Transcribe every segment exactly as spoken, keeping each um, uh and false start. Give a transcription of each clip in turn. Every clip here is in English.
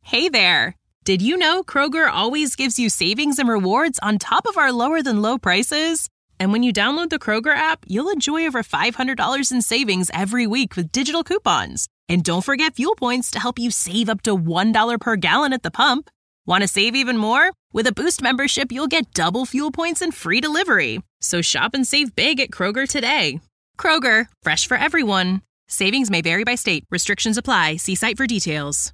Hey there! Did you know Kroger always gives you savings and rewards on top of our lower-than-low prices? And when you download the Kroger app, you'll enjoy over five hundred dollars in savings every week with digital coupons. And don't forget fuel points to help you save up to one dollar per gallon at the pump. Want to save even more? With a Boost membership, you'll get double fuel points and free delivery. So shop and save big at Kroger today. Kroger, fresh for everyone. Savings may vary by state. Restrictions apply. See site for details.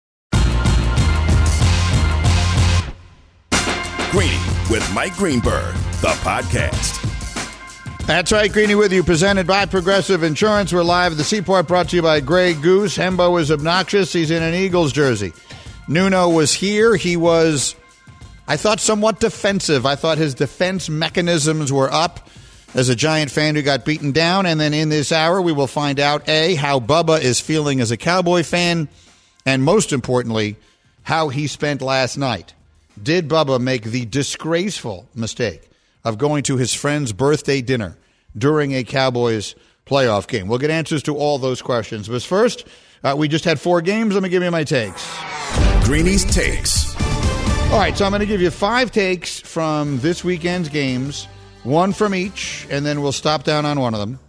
Greeny with Mike Greenberg, the podcast. That's right, Greeny with you, presented by Progressive Insurance. We're live at the Seaport, brought to you by Grey Goose. Hembo is obnoxious. He's in an Eagles jersey. Nuno was here. He was, I thought, somewhat defensive. I thought his defense mechanisms were up as a Giant fan who got beaten down. And then in this hour, we will find out, A, how Bubba is feeling as a Cowboy fan, and most importantly, how he spent last night. Did Bubba make the disgraceful mistake of going to his friend's birthday dinner during a Cowboys playoff game? We'll get answers to all those questions. But first, uh, we just had four games. Let me give you my takes. Greeny's Takes. All right, so I'm going to give you five takes from this weekend's games, one from each, and then we'll stop down on one of them.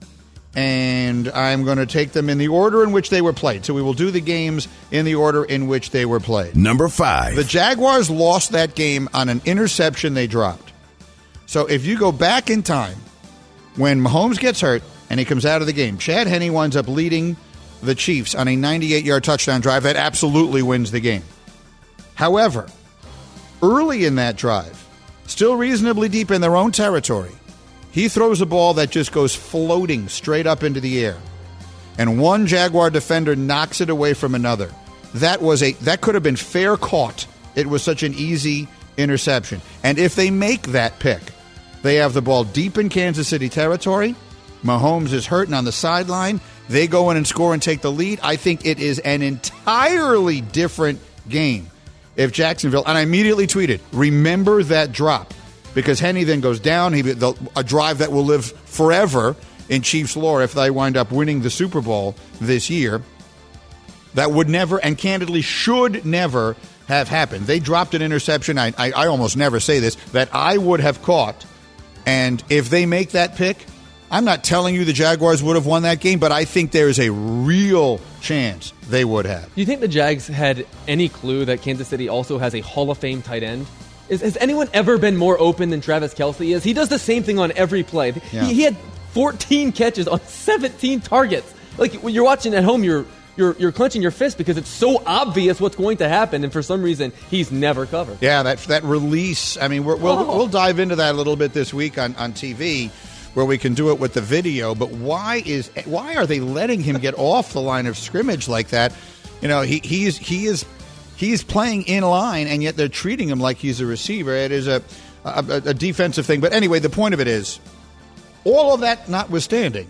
And I'm going to take them in the order in which they were played. So we will do the games in the order in which they were played. Number five. The Jaguars lost that game on an interception they dropped. So if you go back in time, when Mahomes gets hurt and he comes out of the game, Chad Henne winds up leading the Chiefs on a ninety-eight-yard touchdown drive that absolutely wins the game. However, early in that drive, still reasonably deep in their own territory, he throws a ball that just goes floating straight up into the air. And one Jaguar defender knocks it away from another. That was a that could have been fair caught. It was such an easy interception. And if they make that pick, they have the ball deep in Kansas City territory. Mahomes is hurting on the sideline. They go in and score and take the lead. I think it is an entirely different game if Jacksonville, and I immediately tweeted, remember that drop. Because Henne then goes down, he, the, a drive that will live forever in Chiefs lore if they wind up winning the Super Bowl this year. That would never, and candidly should never, have happened. They dropped an interception, I, I, I almost never say this, that I would have caught. And if they make that pick, I'm not telling you the Jaguars would have won that game, but I think there is a real chance they would have. Do you think the Jags had any clue that Kansas City also has a Hall of Fame tight end? Is, has anyone ever been more open than Travis Kelce is? He does the same thing on every play. Yeah. He, he had fourteen catches on seventeen targets. Like, when you're watching at home, you're you're you're clenching your fist because it's so obvious what's going to happen, and for some reason, he's never covered. Yeah, that that release. I mean, we're, we'll Oh. we'll dive into that a little bit this week on, on T V, where we can do it with the video. But why is why are they letting him get off the line of scrimmage like that? You know, he he is he is. He's playing in line, and yet they're treating him like he's a receiver. It is a, a, a defensive thing. But anyway, the point of it is, all of that notwithstanding,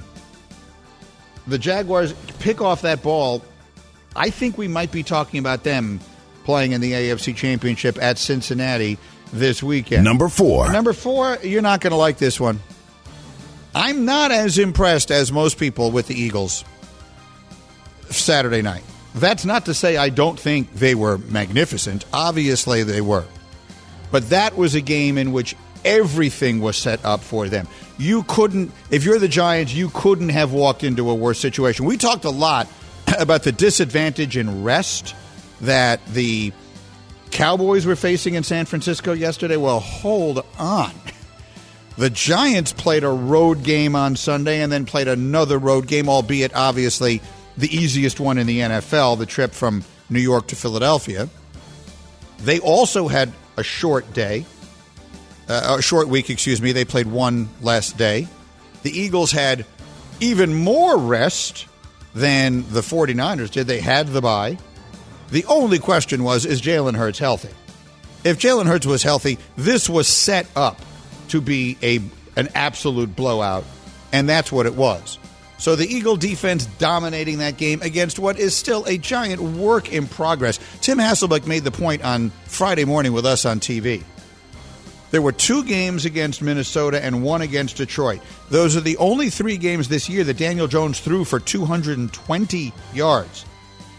the Jaguars pick off that ball. I think we might be talking about them playing in the A F C Championship at Cincinnati this weekend. Number four. Number four, you're not going to like this one. I'm not as impressed as most people with the Eagles Saturday night. That's not to say I don't think they were magnificent. Obviously they were. But that was a game in which everything was set up for them. You couldn't, if you're the Giants, you couldn't have walked into a worse situation. We talked a lot about the disadvantage in rest that the Cowboys were facing in San Francisco yesterday. Well, hold on. The Giants played a road game on Sunday and then played another road game, albeit obviously the easiest one in the N F L, the trip from New York to Philadelphia. They also had a short day, uh, a short week, excuse me. They played one less day. The Eagles had even more rest than the 49ers did. They had the bye. The only question was, is Jalen Hurts healthy? If Jalen Hurts was healthy, this was set up to be a an absolute blowout, and that's what it was. So the Eagle defense dominating that game against what is still a giant work in progress. Tim Hasselbeck made the point on Friday morning with us on T V. There were two games against Minnesota and one against Detroit. Those are the only three games this year that Daniel Jones threw for two hundred twenty yards.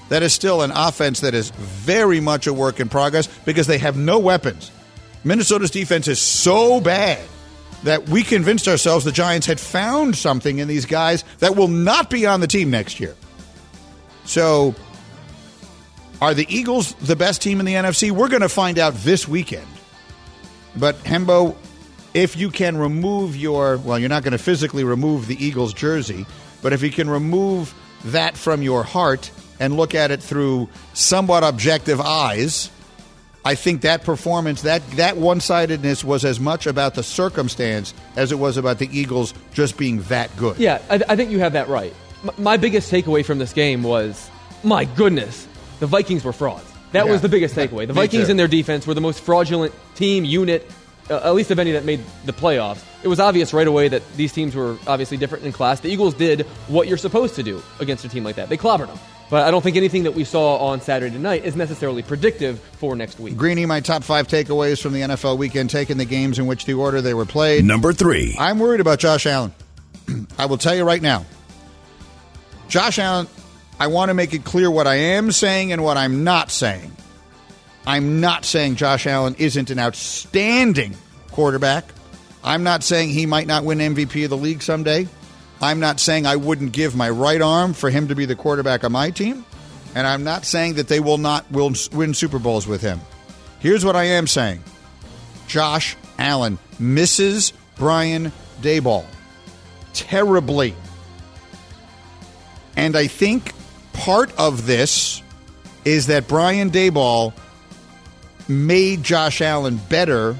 that is still an offense that is very much a work in progress because they have no weapons. Minnesota's defense is so bad that we convinced ourselves the Giants had found something in these guys that will not be on the team next year. So, are the Eagles the best team in the N F C? We're going to find out this weekend. But, Hembo, if you can remove your, well, you're not going to physically remove the Eagles jersey, but if you can remove that from your heart and look at it through somewhat objective eyes, I think that performance, that, that one-sidedness was as much about the circumstance as it was about the Eagles just being that good. Yeah, I, I think you have that right. M- my biggest takeaway from this game was, my goodness, the Vikings were frauds. That yeah. was the biggest takeaway. The Me Vikings too. and their defense were the most fraudulent team, unit, uh, at least of any that made the playoffs. It was obvious right away that these teams were obviously different in class. The Eagles did what you're supposed to do against a team like that. They clobbered them. But I don't think anything that we saw on Saturday night is necessarily predictive for next week. Greeny, my top five takeaways from the N F L weekend, taking the games in which the order they were played. Number three. I'm worried about Josh Allen. I will tell you right now. Josh Allen, I want to make it clear what I am saying and what I'm not saying. I'm not saying Josh Allen isn't an outstanding quarterback. I'm not saying he might not win M V P of the league someday. I'm not saying I wouldn't give my right arm for him to be the quarterback of my team. And I'm not saying that they will not will win Super Bowls with him. Here's what I am saying. Josh Allen misses Brian Daboll terribly. And I think part of this is that Brian Daboll made Josh Allen better,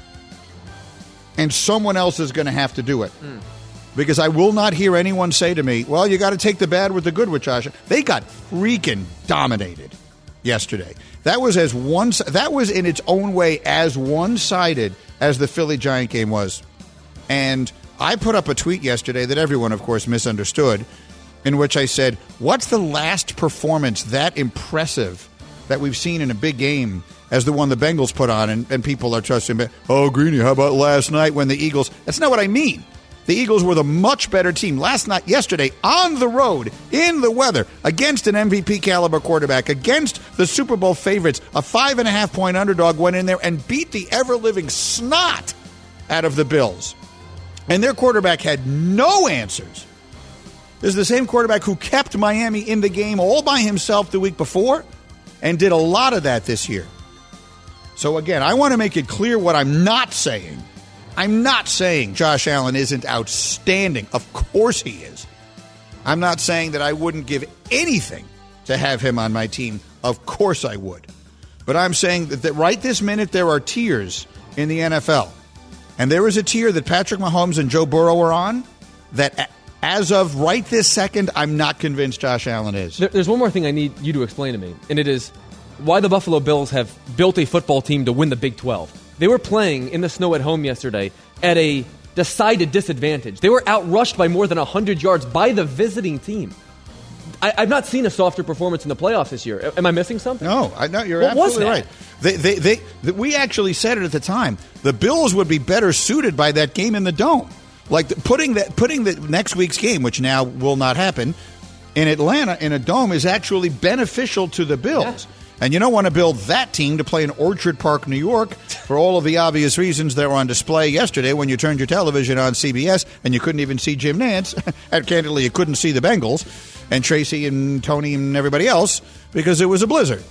and someone else is going to have to do it. Mm. Because I will not hear anyone say to me, well, you got to take the bad with the good with Josh. They got freaking dominated yesterday. That was as one. That was in its own way as one-sided as the Philly Giant game was. And I put up a tweet yesterday that everyone, of course, misunderstood, in which I said, what's the last performance that impressive that we've seen in a big game as the one the Bengals put on? And, and people are trusting me. Oh, Greeny, how about last night when the Eagles? That's not what I mean. The Eagles were the much better team last night, yesterday, on the road, in the weather, against an M V P caliber quarterback, against the Super Bowl favorites. A five and a half point underdog went in there and beat the ever-living snot out of the Bills. And their quarterback had no answers. This is the same quarterback who kept Miami in the game all by himself the week before and did a lot of that this year. So again, I want to make it clear what I'm not saying. I'm not saying Josh Allen isn't outstanding. Of course he is. I'm not saying that I wouldn't give anything to have him on my team. Of course I would. But I'm saying that, that right this minute there are tiers in the N F L. And there is a tier that Patrick Mahomes and Joe Burrow are on that as of right this second, I'm not convinced Josh Allen is. There's one more thing I need you to explain to me, and it is why the Buffalo Bills have built a football team to win the Big twelve. They were playing in the snow at home yesterday at a decided disadvantage. They were outrushed by more than one hundred yards by the visiting team. I, I've not seen a softer performance in the playoffs this year. Am I missing something? No, I, no, you're what absolutely was right. They, they, they, they, we actually said it at the time. The Bills would be better suited by that game in the Dome. Like the, putting that, putting the next week's game, which now will not happen, in Atlanta in a dome is actually beneficial to the Bills. Yeah. And you don't want to build that team to play in Orchard Park, New York, for all of the obvious reasons that were on display yesterday when you turned your television on C B S and you couldn't even see Jim Nantz. And candidly, you couldn't see the Bengals and Tracy and Tony and everybody else because it was a blizzard.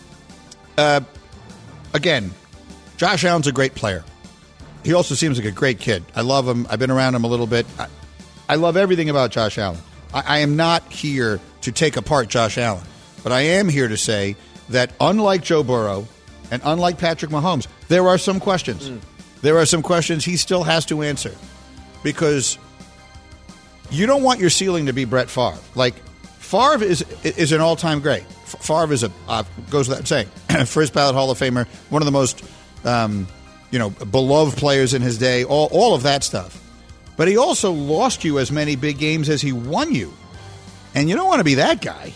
Uh, again, Josh Allen's a great player. He also seems like a great kid. I love him. I've been around him a little bit. I, I love everything about Josh Allen. I, I am not here to take apart Josh Allen, but I am here to say that unlike Joe Burrow and unlike Patrick Mahomes, there are some questions. Mm. There are some questions he still has to answer because you don't want your ceiling to be Brett Favre. Like, Favre is is an all-time great. Favre is a, uh, goes without saying, first ballot Hall of Famer, one of the most, um, you know, beloved players in his day, all, all of that stuff. But he also lost you as many big games as he won you. And you don't want to be that guy.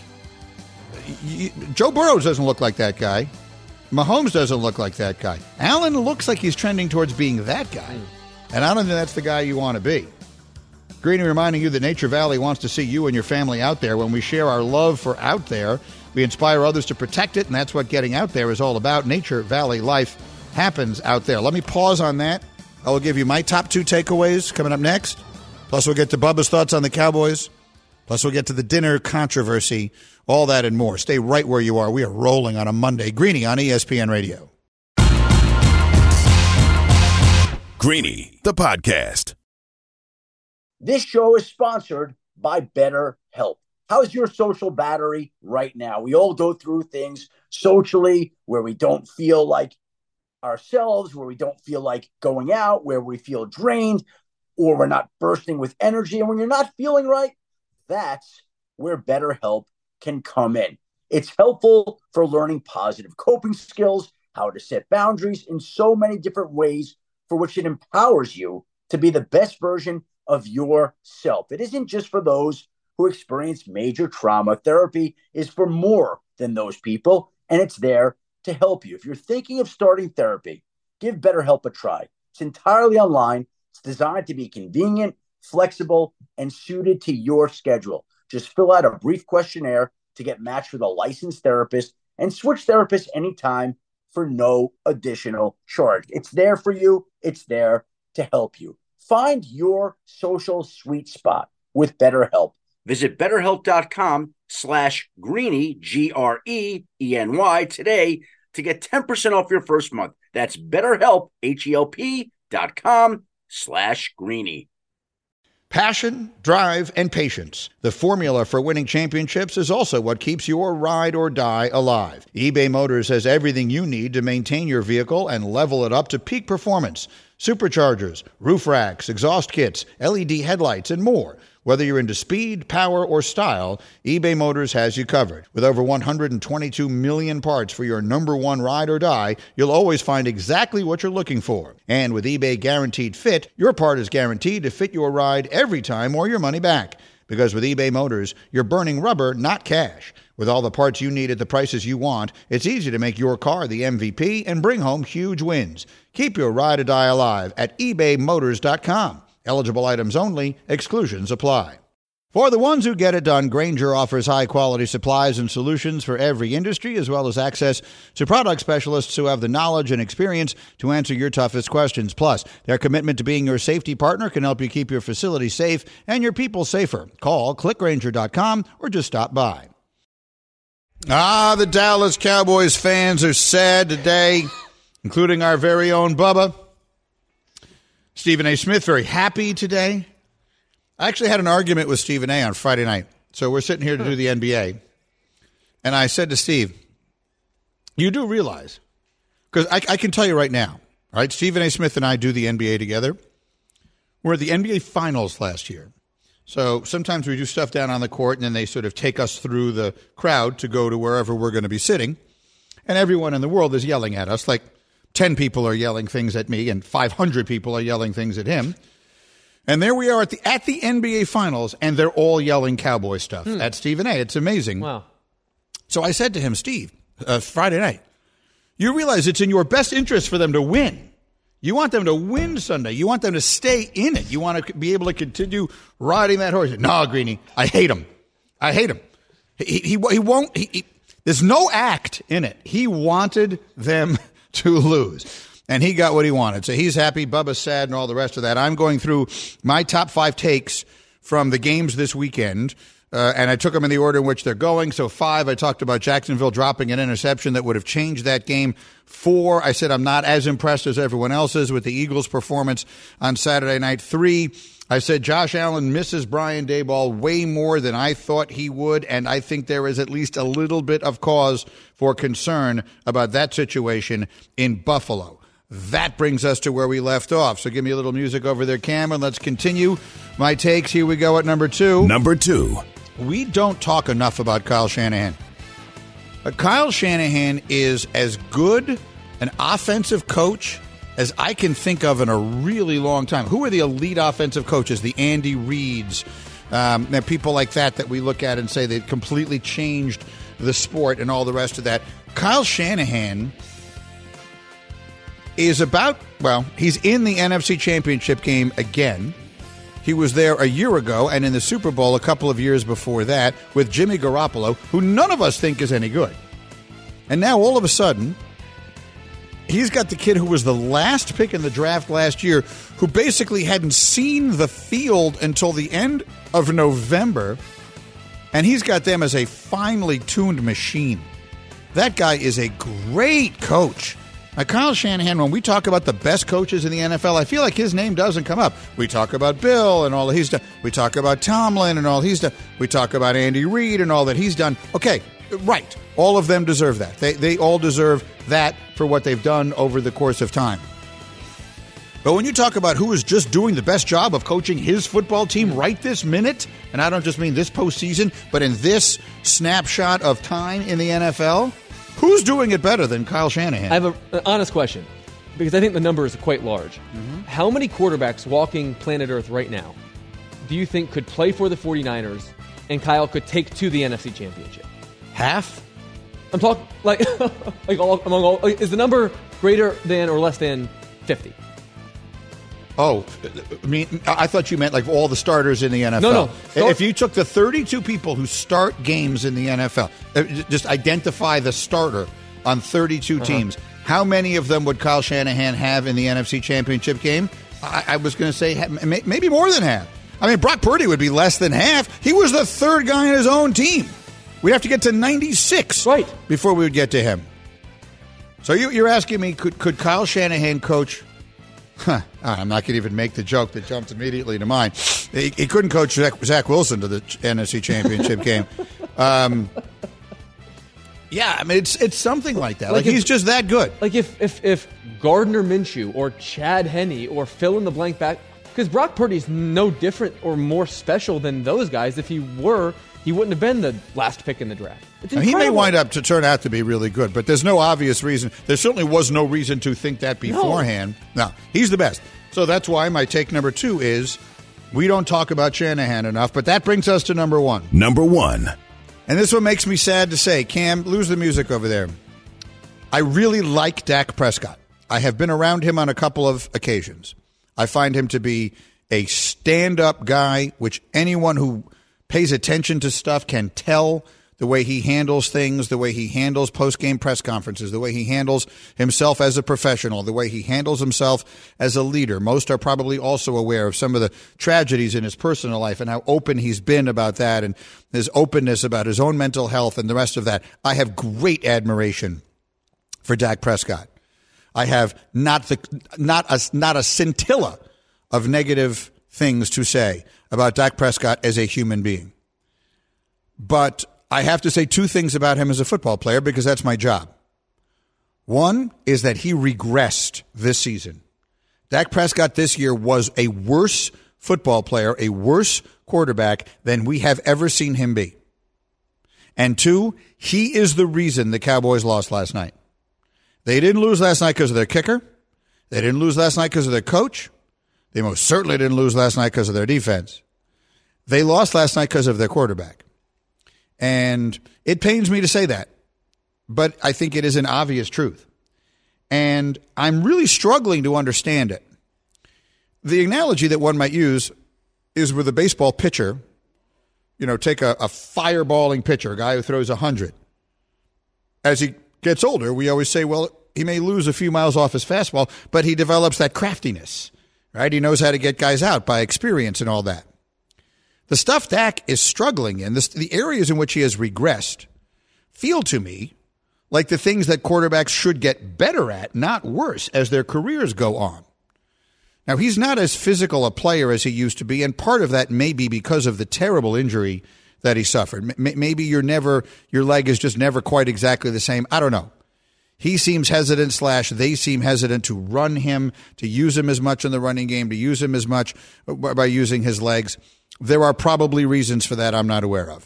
You, Joe Burrow doesn't look like that guy. Mahomes doesn't look like that guy. Allen looks like he's trending towards being that guy. And I don't think that's the guy you want to be. Greeny reminding you that Nature Valley wants to see you and your family out there. When we share our love for out there, We inspire others to protect it, and that's what getting out there is all about. Nature Valley life happens out there. Let me pause on that. I will give you my top two takeaways coming up next. Plus, we'll get to Bubba's thoughts on the Cowboys. Plus, we'll get to the dinner controversy, all that and more. Stay right where you are. We are rolling on a Monday. Greeny on E S P N Radio. Greeny, the podcast. This show is sponsored by BetterHelp. How's your social battery right now? We all go through things socially where we don't feel like ourselves, where we don't feel like going out, where we feel drained, or we're not bursting with energy. And when you're not feeling right, that's where BetterHelp can come in. It's helpful for learning positive coping skills, how to set boundaries in so many different ways, for which it empowers you to be the best version of yourself. It isn't just for those who experience major trauma. Therapy is for more than those people, and it's there to help you. If you're thinking of starting therapy, give BetterHelp a try. It's entirely online. It's designed to be convenient, flexible, and suited to your schedule. Just fill out a brief questionnaire to get matched with a licensed therapist and switch therapists anytime for no additional charge. It's there for you. It's there to help you. Find your social sweet spot with BetterHelp. Visit BetterHelp.com slash Greeny, G R E E N Y, today to get ten percent off your first month. That's BetterHelp, H E L P dot com slash Greeny. Passion, drive, and patience. The formula for winning championships is also what keeps your ride or die alive. eBay Motors has everything you need to maintain your vehicle and level it up to peak performance. Superchargers, roof racks, exhaust kits, L E D headlights, and more. Whether you're into speed, power, or style, eBay Motors has you covered. With over one hundred twenty-two million parts for your number one ride or die, you'll always find exactly what you're looking for. And with eBay Guaranteed Fit, your part is guaranteed to fit your ride every time or your money back. Because with eBay Motors, you're burning rubber, not cash. With all the parts you need at the prices you want, it's easy to make your car the M V P and bring home huge wins. Keep your ride or die alive at ebay motors dot com. Eligible items only. Exclusions apply. For the ones who get it done, Grainger offers high-quality supplies and solutions for every industry, as well as access to product specialists who have the knowledge and experience to answer your toughest questions. Plus, their commitment to being your safety partner can help you keep your facility safe and your people safer. Call click grainger dot com or just stop by. Ah, the Dallas Cowboys fans are sad today, including our very own Bubba. Stephen A. Smith, very happy today. I actually had an argument with Stephen A. on Friday night. So we're sitting here to do the N B A. And I said to Steve, you do realize, because I, I can tell you right now, right? Stephen A. Smith and I do the N B A together. We're at the N B A Finals last year. So sometimes we do stuff down on the court, and then they sort of take us through the crowd to go to wherever we're going to be sitting. And everyone in the world is yelling at us, like ten people are yelling things at me, and five hundred people are yelling things at him. And there we are at the at the N B A Finals, and they're all yelling Cowboy stuff hmm. at Stephen A. It's amazing. Wow. So I said to him, Steve, uh, Friday night, you realize it's in your best interest for them to win. You want them to win Sunday. You want them to stay in it. You want to be able to continue riding that horse. No, Greeny, I hate him. I hate him. He, he, he won't. He, he, there's no act in it. He wanted them to lose. And he got what he wanted. So he's happy. Bubba's sad and all the rest of that. I'm going through my top five takes from the games this weekend. Uh, and I took them in the order in which they're going. So five, I talked about Jacksonville dropping an interception that would have changed that game. Four, I said I'm not as impressed as everyone else is with the Eagles' performance on Saturday night. Three, I said Josh Allen misses Brian Daboll way more than I thought he would, and I think there is at least a little bit of cause for concern about that situation in Buffalo. That brings us to where we left off. So give me a little music over there, Cam, and let's continue my takes. Here we go at number two. Number two. We don't talk enough about Kyle Shanahan. But Kyle Shanahan is as good an offensive coach as I can think of in a really long time. Who are the elite offensive coaches? The Andy Reids, um, and people like that that we look at and say they completely changed the sport and all the rest of that. Kyle Shanahan is about, well, he's in the N F C Championship game again. He was there a year ago and in the Super Bowl a couple of years before that with Jimmy Garoppolo, who none of us think is any good. And now all of a sudden, he's got the kid who was the last pick in the draft last year, who basically hadn't seen the field until the end of November, and he's got them as a finely tuned machine. That guy is a great coach. Now, Kyle Shanahan, when we talk about the best coaches in the N F L, I feel like his name doesn't come up. We talk about Bill and all that he's done. We talk about Tomlin and all he's done. We talk about Andy Reid and all that he's done. Okay, right. All of them deserve that. They they all deserve that for what they've done over the course of time. But when you talk about who is just doing the best job of coaching his football team right this minute, and I don't just mean this postseason, but in this snapshot of time in the N F L, who's doing it better than Kyle Shanahan? I have a, an honest question, because I think the number is quite large. Mm-hmm. How many quarterbacks walking planet Earth right now do you think could play for the 49ers and Kyle could take to the N F C Championship? Half? I'm talking, like, like all, among all, like, is the number greater than or less than fifty? Oh, I mean, I thought you meant like all the starters in the N F L. No, no. Start- if you took the thirty-two people who start games in the N F L, just identify the starter on thirty-two uh-huh. teams, how many of them would Kyle Shanahan have in the N F C Championship game? I, I was going to say maybe more than half. I mean, Brock Purdy would be less than half. He was the third guy on his own team. We'd have to get to ninety-six right. before we would get to him. So you, you're asking me, could, could Kyle Shanahan coach... Huh. I'm not going to even make the joke that jumped immediately to mind. He, he couldn't coach Zach, Zach Wilson to the N F C Championship game. Um, yeah, I mean, it's it's something like that. Like, like if, he's just that good. Like if, if, if Gardner Minshew or Chad Henne or fill in the blank back, because Brock Purdy's no different or more special than those guys. If he were, he wouldn't have been the last pick in the draft. He may wind up to turn out to be really good, but there's no obvious reason. There certainly was no reason to think that beforehand. No, no he's the best. So that's why my take number two is we don't talk about Shanahan enough, but that brings us to number one. Number one. And this one makes me sad to say. Cam, lose the music over there. I really like Dak Prescott. I have been around him on a couple of occasions. I find him to be a stand-up guy, which anyone who pays attention to stuff can tell. The way he handles things, the way he handles post-game press conferences, the way he handles himself as a professional, the way he handles himself as a leader. Most are probably also aware of some of the tragedies in his personal life and how open he's been about that and his openness about his own mental health and the rest of that. I have great admiration for Dak Prescott. I have not the not a, not a scintilla of negative things to say about Dak Prescott as a human being. But I have to say two things about him as a football player because that's my job. One is that he regressed this season. Dak Prescott this year was a worse football player, a worse quarterback than we have ever seen him be. And two, he is the reason the Cowboys lost last night. They didn't lose last night because of their kicker. They didn't lose last night because of their coach. They most certainly didn't lose last night because of their defense. They lost last night because of their quarterback. And it pains me to say that, but I think it is an obvious truth. And I'm really struggling to understand it. The analogy that one might use is with a baseball pitcher. You know, take a, a fireballing pitcher, a guy who throws one hundred. As he gets older, we always say, well, he may lose a few miles off his fastball, but he develops that craftiness, right? He knows how to get guys out by experience and all that. The stuff Dak is struggling in, this, the areas in which he has regressed, feel to me like the things that quarterbacks should get better at, not worse, as their careers go on. Now, he's not as physical a player as he used to be, and part of that may be because of the terrible injury that he suffered. M- maybe you're never, your leg is just never quite exactly the same. I don't know. He seems hesitant slash they seem hesitant to run him, to use him as much in the running game, to use him as much by using his legs. There are probably reasons for that I'm not aware of.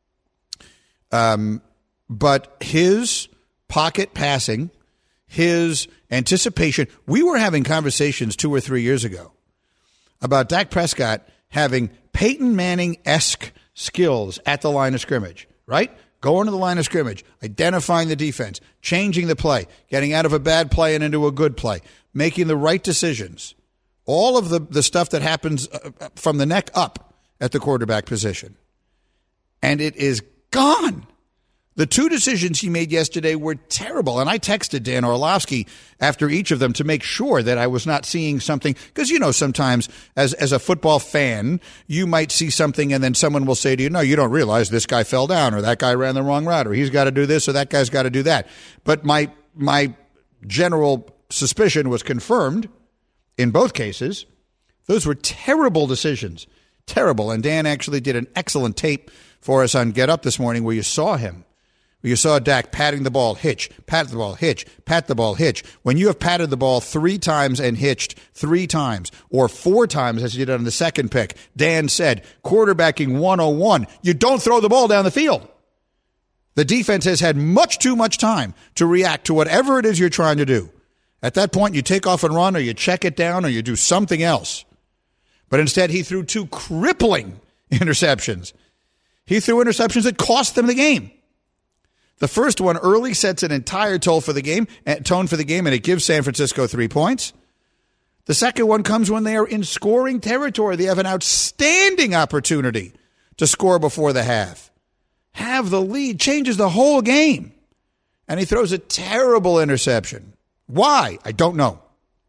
Um, but his pocket passing, his anticipation, we were having conversations two or three years ago about Dak Prescott having Peyton Manning-esque skills at the line of scrimmage, right? Going to the line of scrimmage, identifying the defense, changing the play, getting out of a bad play and into a good play, making the right decisions. all of the, the stuff that happens from the neck up at the quarterback position. And it is gone. The two decisions he made yesterday were terrible. And I texted Dan Orlovsky after each of them to make sure that I was not seeing something. Because, you know, sometimes as, as a football fan, you might see something and then someone will say to you, no, you don't realize this guy fell down or that guy ran the wrong route or he's got to do this or that guy's got to do that. But my my general suspicion was confirmed in both cases. Those were terrible decisions. Terrible. And Dan actually did an excellent tape for us on Get Up this morning where you saw him. You saw Dak patting the ball, hitch, pat the ball, hitch, pat the ball, hitch. When you have patted the ball three times and hitched three times, or four times as you did on the second pick, Dan said, quarterbacking one oh one, you don't throw the ball down the field. The defense has had much too much time to react to whatever it is you're trying to do. At that point, you take off and run, or you check it down, or you do something else. But instead, he threw two crippling interceptions. He threw interceptions that cost them the game. The first one early sets an entire tone for the game, tone for the game, and it gives San Francisco three points. The second one comes when they are in scoring territory. They have an outstanding opportunity to score before the half. Have the lead, changes the whole game. And he throws a terrible interception. Why? I don't know.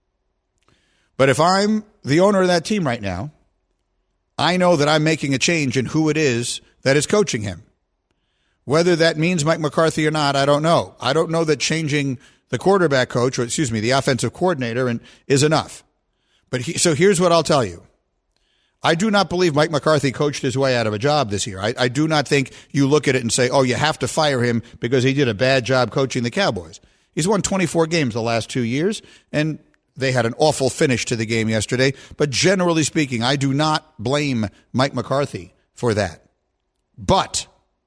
But if I'm the owner of that team right now, I know that I'm making a change in who it is that is coaching him. Whether that means Mike McCarthy or not, I don't know. I don't know that changing the quarterback coach, or excuse me, the offensive coordinator, and is enough. But he, so here's what I'll tell you. I do not believe Mike McCarthy coached his way out of a job this year. I, I do not think you look at it and say, oh, you have to fire him because he did a bad job coaching the Cowboys. He's won twenty-four games the last two years, and they had an awful finish to the game yesterday. But generally speaking, I do not blame Mike McCarthy for that. But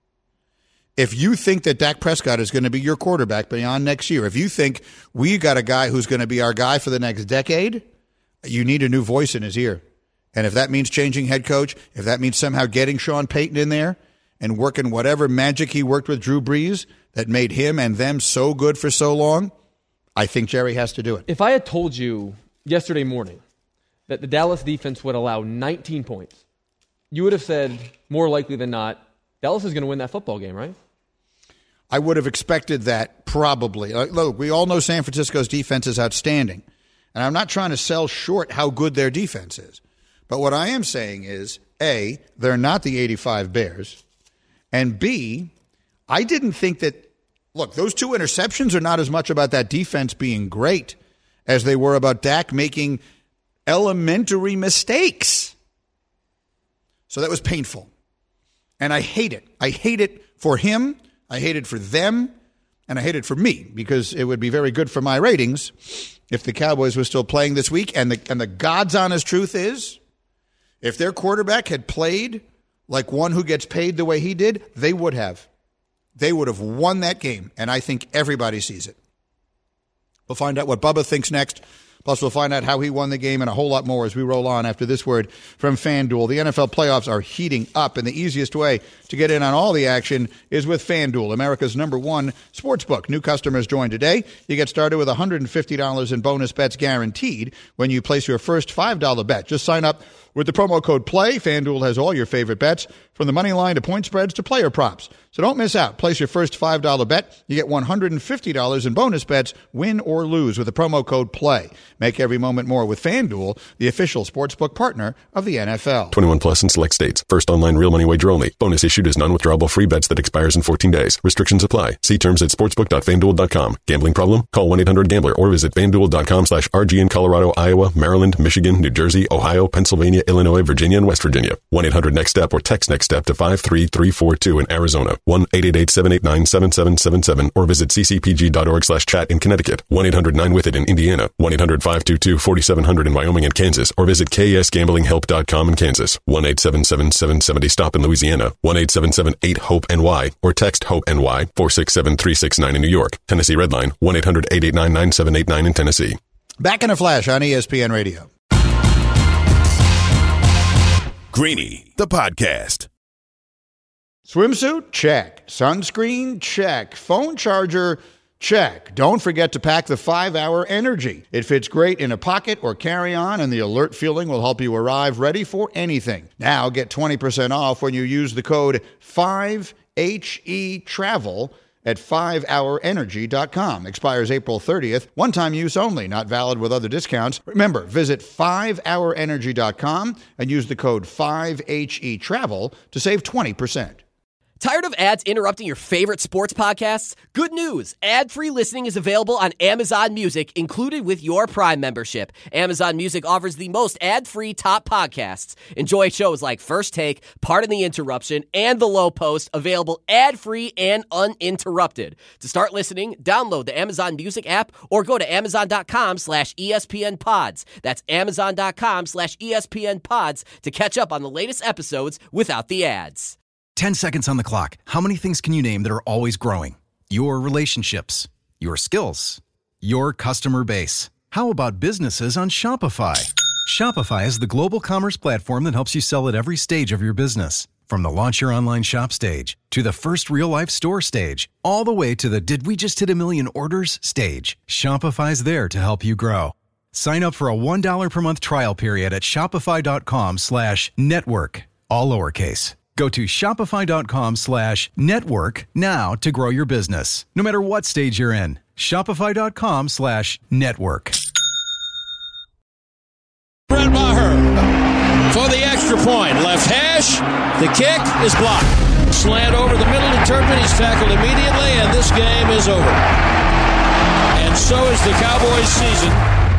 if you think that Dak Prescott is going to be your quarterback beyond next year, if you think we got a guy who's going to be our guy for the next decade, you need a new voice in his ear. And if that means changing head coach, if that means somehow getting Sean Payton in there and working whatever magic he worked with Drew Brees that made him and them so good for so long, I think Jerry has to do it. If I had told you yesterday morning that the Dallas defense would allow nineteen points, you would have said, more likely than not, Dallas is going to win that football game, right? I would have expected that probably. Look, we all know San Francisco's defense is outstanding. And I'm not trying to sell short how good their defense is. But what I am saying is, A, they're not the eighty-five Bears. And B, I didn't think that, look, those two interceptions are not as much about that defense being great as they were about Dak making elementary mistakes. So that was painful. And I hate it. I hate it for him. I hate it for them. And I hate it for me because it would be very good for my ratings if the Cowboys were still playing this week. And the, and the God's honest truth is, if their quarterback had played like one who gets paid the way he did, they would have. They would have won that game. And I think everybody sees it. We'll find out what Bubba thinks next. Plus, we'll find out how he won the game and a whole lot more as we roll on after this word from FanDuel. The N F L playoffs are heating up, and the easiest way to get in on all the action is with FanDuel, America's number one sportsbook. New customers join today. You get started with one hundred fifty dollars in bonus bets guaranteed when you place your first five dollar bet. Just sign up with the promo code PLAY. FanDuel has all your favorite bets, from the money line to point spreads to player props. So don't miss out. Place your first five dollar bet. You get one hundred fifty dollars in bonus bets, win or lose, with the promo code PLAY. Make every moment more with FanDuel, the official sportsbook partner of the N F L. twenty-one plus in select states. First online real money wager only. Bonus issued is non-withdrawable free bets that expires in fourteen days. Restrictions apply. See terms at sportsbook dot fan duel dot com. Gambling problem? Call one eight hundred gambler or visit fan duel dot com slash R G in Colorado, Iowa, Maryland, Michigan, New Jersey, Ohio, Pennsylvania, Illinois, Virginia, and West Virginia. one eight hundred next step or text next step to five three three four two in Arizona. one eight eight eight seven eight nine seven seven seven seven or visit c c p g dot org slash chat in Connecticut. one eight hundred nine with it in Indiana. one eight hundred five two two four seven zero zero in Wyoming and Kansas or visit k s gambling help dot com in Kansas. one eight seven seven seven seven zero stop in Louisiana. one eight seven seven eight hope N Y or text HOPE N Y four six seven three six nine in New York. Tennessee Redline one eight hundred eight eight nine nine seven eight nine in Tennessee. Back in a flash on E S P N Radio. Greeny, the podcast. Swimsuit? Check. Sunscreen? Check. Phone charger? Check. Don't forget to pack the five hour Energy. It fits great in a pocket or carry-on, and the alert feeling will help you arrive ready for anything. Now get twenty percent off when you use the code five H E travel at five hour energy dot com. Expires April thirtieth. One-time use only. Not valid with other discounts. Remember, visit five hour energy dot com and use the code five H E travel to save twenty percent. Tired of ads interrupting your favorite sports podcasts? Good news! Ad-free listening is available on Amazon Music, included with your Prime membership. Amazon Music offers the most ad-free top podcasts. Enjoy shows like First Take, Pardon the Interruption, and The Low Post, available ad-free and uninterrupted. To start listening, download the Amazon Music app or go to amazon.com slash ESPN pods. That's amazon.com slash ESPN pods to catch up on the latest episodes without the ads. ten seconds on the clock. How many things can you name that are always growing? Your relationships, your skills, your customer base. How about businesses on Shopify? Shopify is the global commerce platform that helps you sell at every stage of your business. From the launch your online shop stage to the first real-life store stage, all the way to the did we just hit a million orders stage. Shopify's there to help you grow. Sign up for a one dollar per month trial period at shopify.com slash network, all lowercase. Go to shopify.com slash network now to grow your business, no matter what stage you're in. Shopify.com slash network. Brett Maher for the extra point. Left hash. The kick is blocked. Slant over the middle to Turpin. He's tackled immediately, and this game is over. And so is the Cowboys' season.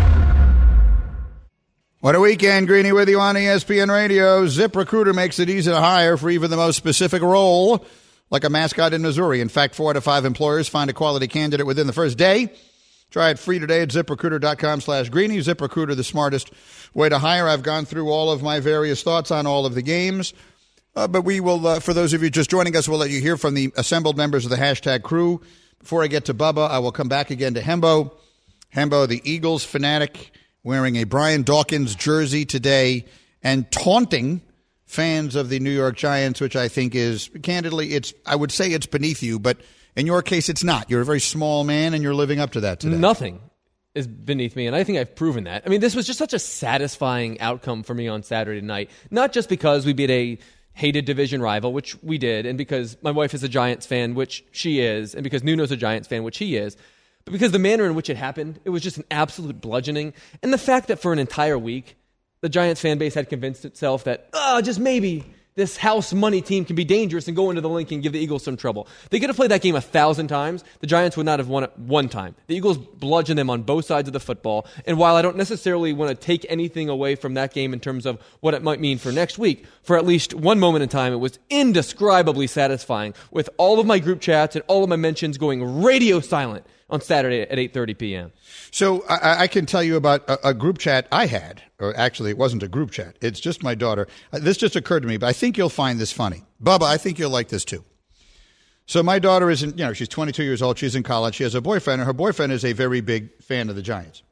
What a weekend. Greeny with you on E S P N Radio. ZipRecruiter makes it easy to hire for even the most specific role, like a mascot in Missouri. In fact, four out of five employers find a quality candidate within the first day. Try it free today at ZipRecruiter.com slash Greeny. ZipRecruiter, the smartest way to hire. I've gone through all of my various thoughts on all of the games. Uh, but we will, uh, for those of you just joining us, we'll let you hear from the assembled members of the hashtag crew. Before I get to Bubba, I will come back again to Hembo. Hembo, the Eagles fanatic, wearing a Brian Dawkins jersey today and taunting fans of the New York Giants, which I think is, candidly, it's, I would say it's beneath you, but in your case, it's not. You're a very small man, and you're living up to that today. Nothing is beneath me, and I think I've proven that. I mean, this was just such a satisfying outcome for me on Saturday night, not just because we beat a hated division rival, which we did, and because my wife is a Giants fan, which she is, and because Nuno's a Giants fan, which he is, but because the manner in which it happened, it was just an absolute bludgeoning. And the fact that for an entire week, the Giants fan base had convinced itself that, oh, just maybe this house money team can be dangerous and go into the link and give the Eagles some trouble. They could have played that game a thousand times. The Giants would not have won it one time. The Eagles bludgeoned them on both sides of the football. And while I don't necessarily want to take anything away from that game in terms of what it might mean for next week, for at least one moment in time, it was indescribably satisfying with all of my group chats and all of my mentions going radio silent on Saturday at eight thirty p.m. So I, I can tell you about a, a group chat I had, or actually it wasn't a group chat. It's just my daughter. Uh, this just occurred to me, but I think you'll find this funny. Bubba, I think you'll like this too. So my daughter is, in, you know, she's twenty-two years old. She's in college. She has a boyfriend, and her boyfriend is a very big fan of the Giants.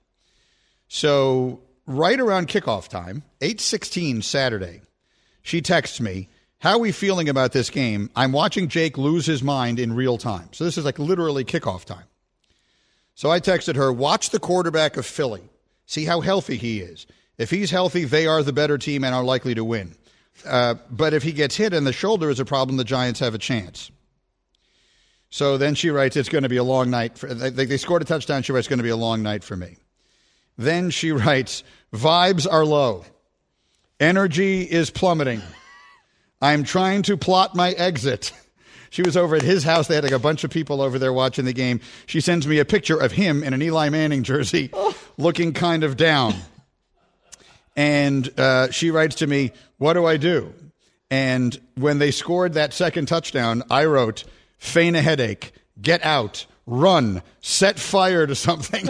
So right around kickoff time, eight sixteen Saturday, she texts me, how are we feeling about this game? I'm watching Jake lose his mind in real time. So this is like literally kickoff time. So I texted her, watch the quarterback of Philly. See how healthy he is. If he's healthy, they are the better team and are likely to win. Uh, but if he gets hit and the shoulder is a problem, the Giants have a chance. So then she writes, it's going to be a long night. For, they, they scored a touchdown. She writes, it's going to be a long night for me. Then she writes, vibes are low. Energy is plummeting. I'm trying to plot my exit. She was over at his house. They had like a bunch of people over there watching the game. She sends me a picture of him in an Eli Manning jersey oh. looking kind of down. And uh, she writes to me, what do I do? And when they scored that second touchdown, I wrote, feign a headache, get out, run, set fire to something.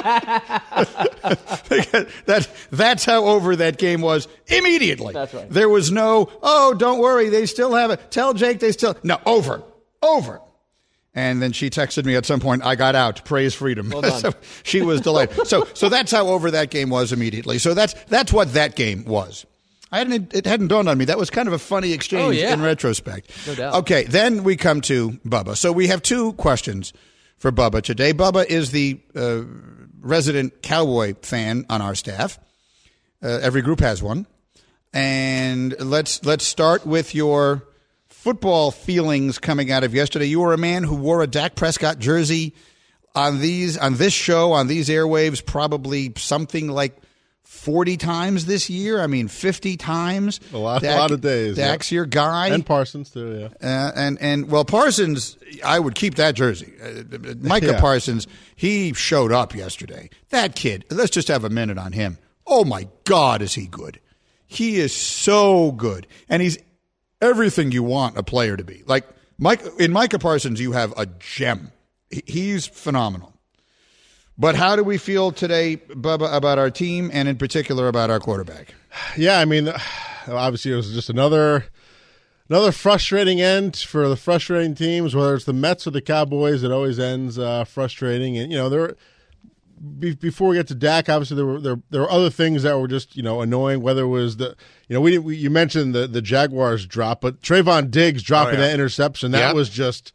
that, that's how over that game was immediately. That's right. There was no, oh, don't worry, they still have it. Tell Jake they still, no, over, over. And then she texted me at some point, I got out, praise freedom. Well done. So she was delighted. so so that's how over that game was immediately. So that's that's what that game was. I hadn't, it hadn't dawned on me. That was kind of a funny exchange oh, yeah. in retrospect. No doubt. Okay, then we come to Bubba. So we have two questions for Bubba today. Bubba is the uh, resident Cowboy fan on our staff. Uh, every group has one. And let's let's start with your football feelings coming out of yesterday. You were a man who wore a Dak Prescott jersey on these on this show, on these airwaves, probably something like forty times this year. I mean, fifty times. A lot, Dak, a lot of days. Dak's yeah. your guy. And Parsons, too, yeah. Uh, and, and, well, Parsons, I would keep that jersey. Uh, Micah yeah. Parsons, he showed up yesterday. That kid, let's just have a minute on him. Oh, my God, is he good. He is so good. And he's everything you want a player to be. Like, Mike, in Micah Parsons, you have a gem. He's phenomenal. But how do we feel today, Bubba, about our team and in particular about our quarterback? Yeah, I mean, obviously it was just another another frustrating end for the frustrating teams, whether it's the Mets or the Cowboys. It always ends uh, frustrating. And, you know, there be, before we get to Dak, obviously there were there, there were other things that were just, you know, annoying, whether it was the, you know, we, we you mentioned the, the Jaguars drop, but Trayvon Diggs dropping oh, yeah. that interception, that yeah. was just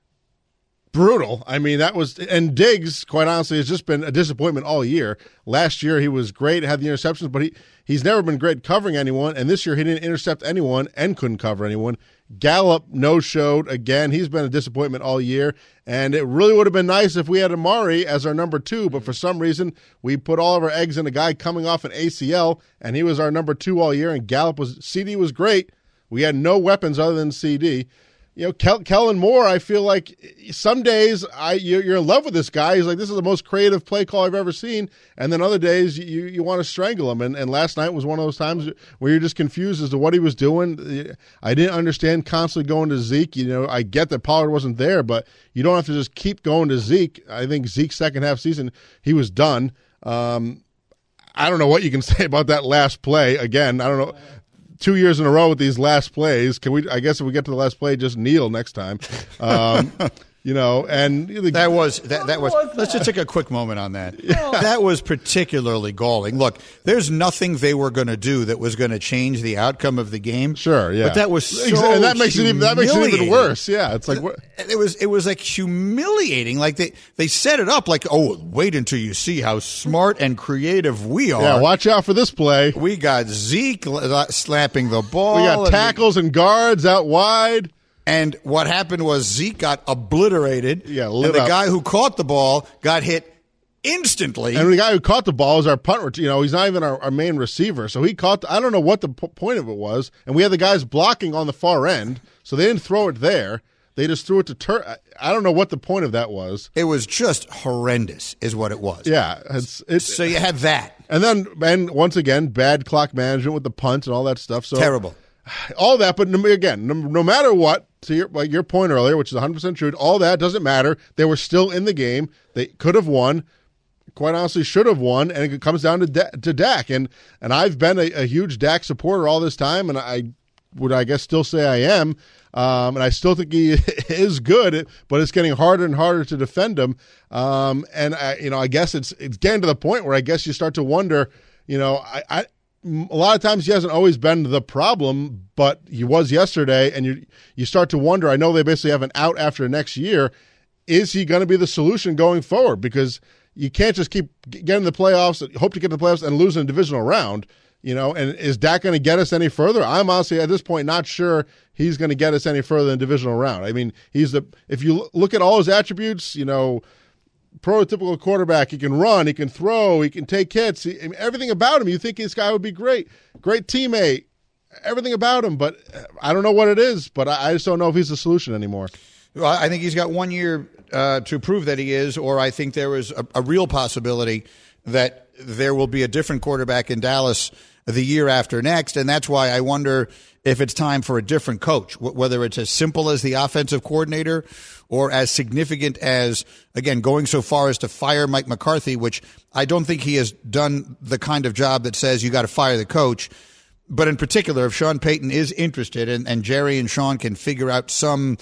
brutal. I mean, that was, and Diggs, quite honestly, has just been a disappointment all year. Last year, he was great, had the interceptions, but he, he's never been great covering anyone, and this year he didn't intercept anyone and couldn't cover anyone. Gallup no-showed again. He's been a disappointment all year, and it really would have been nice if we had Amari as our number two, but for some reason, we put all of our eggs in a guy coming off an A C L, and he was our number two all year, and Gallup was, C D was great. We had no weapons other than C D. You know, Kel- Kellen Moore, I feel like some days I you're, you're in love with this guy. He's like, this is the most creative play call I've ever seen. And then other days you, you want to strangle him. And, and last night was one of those times where you're just confused as to what he was doing. I didn't understand constantly going to Zeke. You know, I get that Pollard wasn't there, but you don't have to just keep going to Zeke. I think Zeke's second half season, he was done. Um, I don't know what you can say about that last play. Again, I don't know. Two years in a row with these last plays. Can we? I guess if we get to the last play, just kneel next time. Um, you know, and the, that was that. That was. Let's just take a quick moment on that. That was particularly galling. Look, there's nothing they were going to do that was going to change the outcome of the game. Sure, yeah. But that was so and that makes it even that makes it even worse. Yeah, it's like what? It was. It was like humiliating. Like they they set it up like, oh, wait until you see how smart and creative we are. Yeah, watch out for this play. We got Zeke slapping the ball. We got tackles and, we, and guards out wide. And what happened was Zeke got obliterated. Yeah, lit and the up. guy who caught the ball got hit instantly. And the guy who caught the ball is our punt. You know, he's not even our, our main receiver. So he caught. The, I don't know what the p- point of it was. And we had the guys blocking on the far end, so they didn't throw it there. They just threw it to turn. I don't know what the point of that was. It was just horrendous, is what it was. Yeah, it's, it's so you had that, and then and once again, bad clock management with the punt and all that stuff. So terrible. All that, but again, no, no matter what, to your, like your point earlier, which is one hundred percent true, all that doesn't matter. They were still in the game. They could have won. Quite honestly, should have won, and it comes down to da- to Dak. And and I've been a, a huge Dak supporter all this time, and I would, I guess, still say I am. Um, and I still think he is good, but it's getting harder and harder to defend him. Um, and I, you know, I guess it's it's getting to the point where I guess you start to wonder. You know, I. I A lot of times he hasn't always been the problem, but he was yesterday, and you you start to wonder. I know they basically have an out after next year. Is he going to be the solution going forward? Because you can't just keep getting the playoffs, hope to get the playoffs, and lose in a divisional round. You know, and is Dak going to get us any further? I'm honestly at this point not sure he's going to get us any further in the divisional round. I mean, he's the if you look at all his attributes, you know. Prototypical quarterback. He can run. He can throw. He can take hits. He, I mean, everything about him, you think this guy would be great. Great teammate. Everything about him, but I don't know what it is, but I, I just don't know if he's the solution anymore. Well, I think he's got one year uh, to prove that he is, or I think there is a, a real possibility that there will be a different quarterback in Dallas the year after next, and that's why I wonder if it's time for a different coach, whether it's as simple as the offensive coordinator or as significant as, again, going so far as to fire Mike McCarthy, which I don't think he has done the kind of job that says you got to fire the coach. But in particular, if Sean Payton is interested and, and Jerry and Sean can figure out some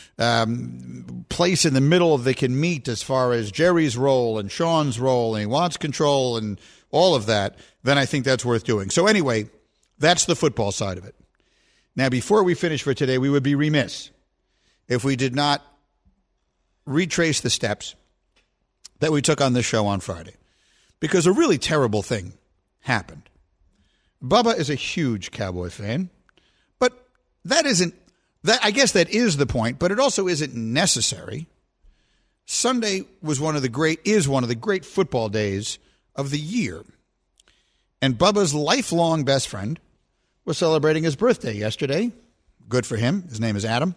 um, place in the middle they can meet as far as Jerry's role and Sean's role, and he wants control and all of that, then I think that's worth doing. So anyway, that's the football side of it. Now, before we finish for today, we would be remiss if we did not retrace the steps that we took on this show on Friday, because a really terrible thing happened. Bubba is a huge Cowboy fan, but that isn't, that I guess that is the point, but it also isn't necessary. Sunday was one of the great, is one of the great football days of the year. And Bubba's lifelong best friend was celebrating his birthday yesterday. Good for him. His name is Adam.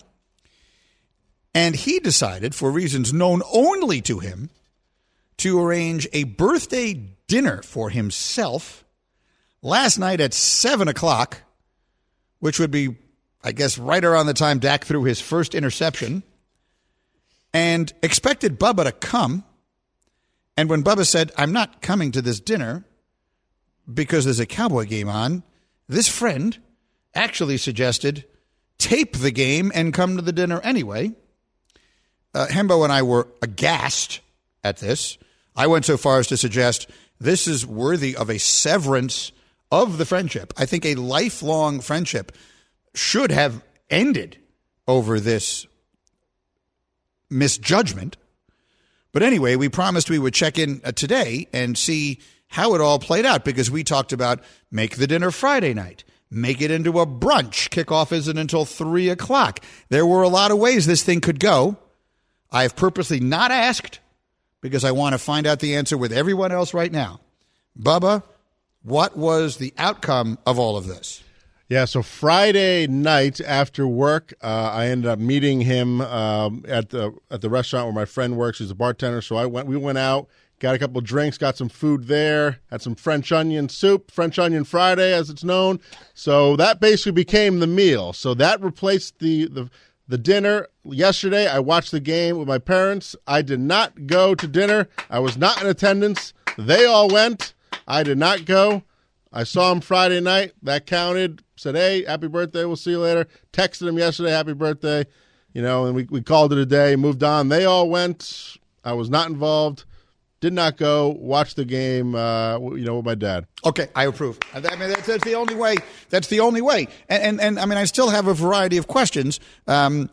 And he decided, for reasons known only to him, to arrange a birthday dinner for himself last night at seven o'clock, which would be, I guess, right around the time Dak threw his first interception, and expected Bubba to come. And when Bubba said, I'm not coming to this dinner because there's a Cowboy game on, this friend actually suggested tape the game and come to the dinner anyway. Uh, Hembo and I were aghast at this. I went so far as to suggest this is worthy of a severance of the friendship. I think a lifelong friendship should have ended over this misjudgment. But anyway, we promised we would check in uh, today and see how it all played out, because we talked about make the dinner Friday night, make it into a brunch. Kickoff isn't until three o'clock. There were a lot of ways this thing could go. I've purposely not asked because I want to find out the answer with everyone else right now. Bubba, what was the outcome of all of this? Yeah, so Friday night after work, uh, I ended up meeting him um, at the at the restaurant where my friend works. He's a bartender, so I went. We went out, got a couple drinks, got some food there, had some French onion soup, French onion Friday, as it's known. So that basically became the meal. So that replaced the the. The dinner. Yesterday, I watched the game with my parents. I did not go to dinner. I was not in attendance. They all went. I did not go. I saw him Friday night. That counted. Said, hey, happy birthday. We'll see you later. Texted him yesterday, happy birthday. You know, and we, we called it a day, moved on. They all went. I was not involved. Did not go. Watch the game, uh, you know, with my dad. Okay, I approve. I mean, that's, that's the only way. That's the only way. And, and, and I mean, I still have a variety of questions. Um,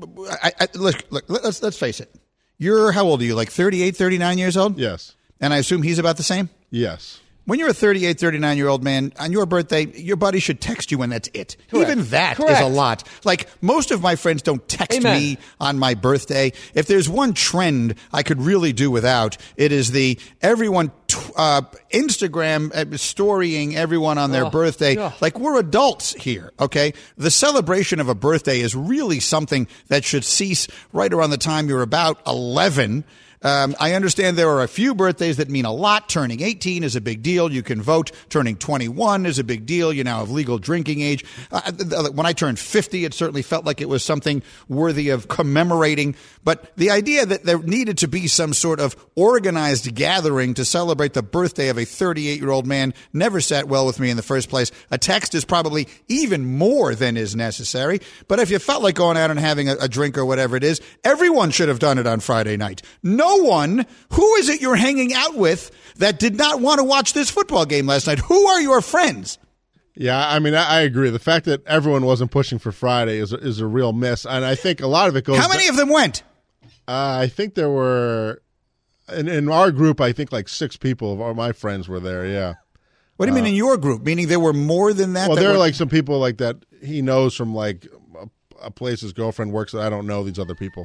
I, I, look, look, let's let's face it. You're, how old are you? Like thirty-eight, thirty-nine years old? Yes. And I assume he's about the same? Yes. When you're a thirty-eight, thirty-nine-year-old man, on your birthday, your buddy should text you and that's it. Correct. Even that Correct. is a lot. Like, most of my friends don't text Amen. me on my birthday. If there's one trend I could really do without, it is the everyone t- uh, Instagram uh, storying everyone on their Oh, birthday. yeah. Like, we're adults here, okay? The celebration of a birthday is really something that should cease right around the time you're about eleven. Um, I understand there are a few birthdays that mean a lot. Turning eighteen is a big deal. You can vote. Turning twenty-one is a big deal. You now have legal drinking age. Uh, when I turned fifty, it certainly felt like it was something worthy of commemorating. But the idea that there needed to be some sort of organized gathering to celebrate the birthday of a thirty-eight-year-old man never sat well with me in the first place. A text is probably even more than is necessary. But if you felt like going out and having a, a drink or whatever it is, everyone should have done it on Friday night. No one, who is it you're hanging out with that did not want to watch this football game last night? Who are your friends? Yeah, I mean, I, I agree. The fact that everyone wasn't pushing for Friday is, is a real miss. And I think a lot of it goes... How many of them went? Uh, I think there were... In, in our group, I think like six people of our, my friends were there, yeah. What do you uh, mean in your group? Meaning there were more than that? Well, that there were are like some people like that he knows from like a, a place his girlfriend works that I don't know these other people.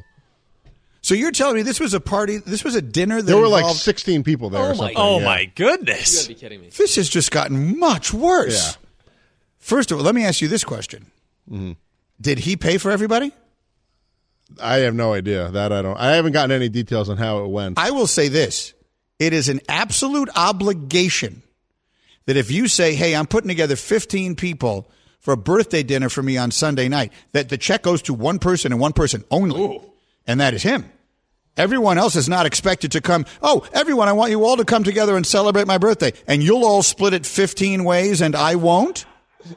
So you're telling me this was a party, this was a dinner that There were involved... like sixteen people there Oh or my- something. Oh, yeah. my goodness. You gotta be kidding me. This has just gotten much worse. Yeah. First of all, let me ask you this question. Mm-hmm. Did he pay for everybody? I have no idea. That I don't. I haven't gotten any details on how it went. I will say this. It is an absolute obligation that if you say, hey, I'm putting together fifteen people for a birthday dinner for me on Sunday night, that the check goes to one person and one person only, Ooh. and that is him. Everyone else is not expected to come. Oh, everyone, I want you all to come together and celebrate my birthday, and you'll all split it fifteen ways, and I won't.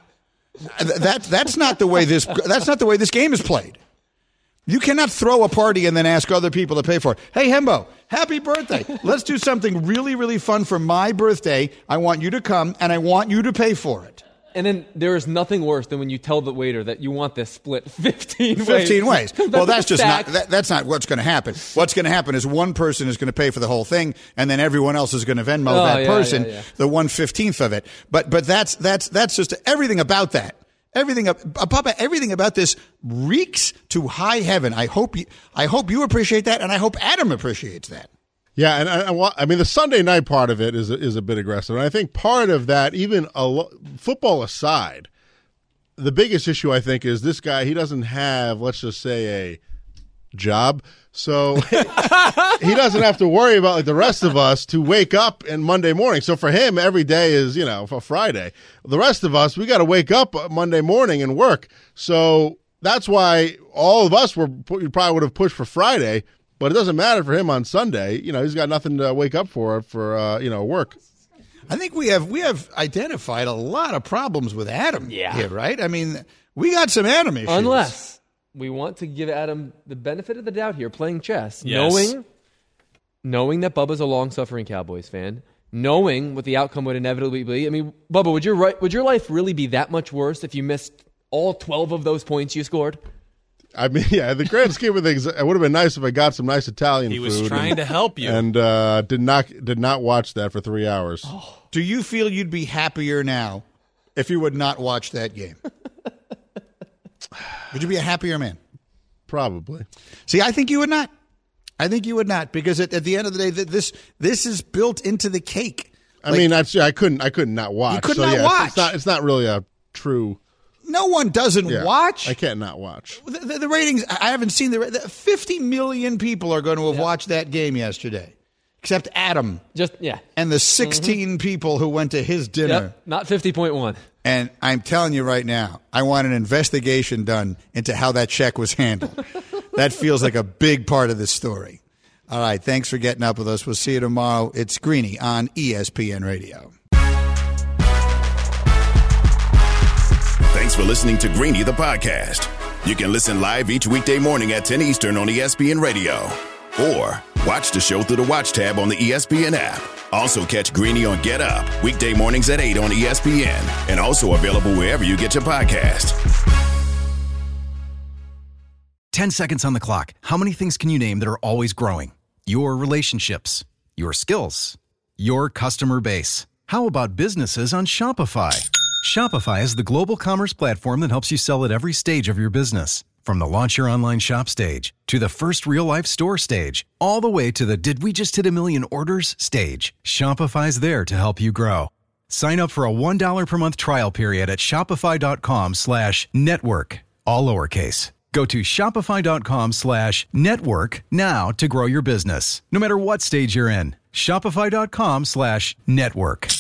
That that's not the way this that's not the way this game is played. You cannot throw a party and then ask other people to pay for it. Hey, Hembo, happy birthday. Let's do something really, really fun for my birthday. I want you to come, and I want you to pay for it. And then there is nothing worse than when you tell the waiter that you want this split fifteen ways. fifteen ways. Well, that's just stack. not that, that's not what's going to happen. What's going to happen is one person is going to pay for the whole thing, and then everyone else is going to Venmo Oh, that yeah, person yeah, yeah. the one fifteenth of it. But but that's that's that's just everything about that. Everything, uh, Papa, everything about this reeks to high heaven. I hope you, I hope you appreciate that, and I hope Adam appreciates that. Yeah, and I, I, I mean the Sunday night part of it is is a bit aggressive, and I think part of that, even a lo- football aside, the biggest issue I think is this guy. He doesn't have, let's just say, a job, so he doesn't have to worry about like the rest of us to wake up in Monday morning. So for him, every day is you know for Friday. The rest of us, we got to wake up Monday morning and work. So that's why all of us were we probably would have pushed for Friday, but it doesn't matter for him on Sunday. You know, he's got nothing to wake up for for uh, you know work. I think we have we have identified a lot of problems with Adam Yeah. here, right? I mean, we got some Adam issues. Unless we want to give Adam the benefit of the doubt here, playing chess, Yes. knowing knowing that Bubba's a long-suffering Cowboys fan, knowing what the outcome would inevitably be. I mean, Bubba, would your ri- would your life really be that much worse if you missed all twelve of those points you scored? I mean, yeah, the grand scheme of things, it would have been nice if I got some nice Italian He food. was trying and, to help you. and uh, did not did not watch that for three hours. Do you feel you'd be happier now if you would not watch that game? Would you be a happier man? Probably. See, I think you would not. I think you would not, because at, at the end of the day, th- this this is built into the cake. I Like, mean, that's I couldn't I couldn't not watch. You could so, not yeah, watch. It's not it's not really a true. no one doesn't Yeah, watch. I can't not watch. The, the, the ratings, I haven't seen the, the fifty million people are going to have watched that game yesterday, except Adam Just yeah, and the sixteen people who went to his dinner. yep, not fifty point one. And I'm telling you right now, I want an investigation done into how that check was handled. That feels like a big part of this story. All right, thanks for getting up with us. We'll see you tomorrow. It's Greeny on E S P N Radio. Thanks for listening to Greeny the podcast. You can listen live each weekday morning at ten Eastern on E S P N Radio. Or watch the show through the Watch tab on the E S P N app. Also catch Greeny on Get Up, weekday mornings at eight on E S P N. And also available wherever you get your podcast. ten seconds on the clock. How many things can you name that are always growing? Your relationships, your skills, your customer base. How about businesses on Shopify? Shopify is the global commerce platform that helps you sell at every stage of your business. From the launch your online shop stage, to the first real-life store stage, all the way to the did we just hit a million orders stage. Shopify's there to help you grow. Sign up for a one dollar per month trial period at shopify.com slash network, all lowercase. Go to shopify.com slash network now to grow your business, no matter what stage you're in. Shopify.com slash network.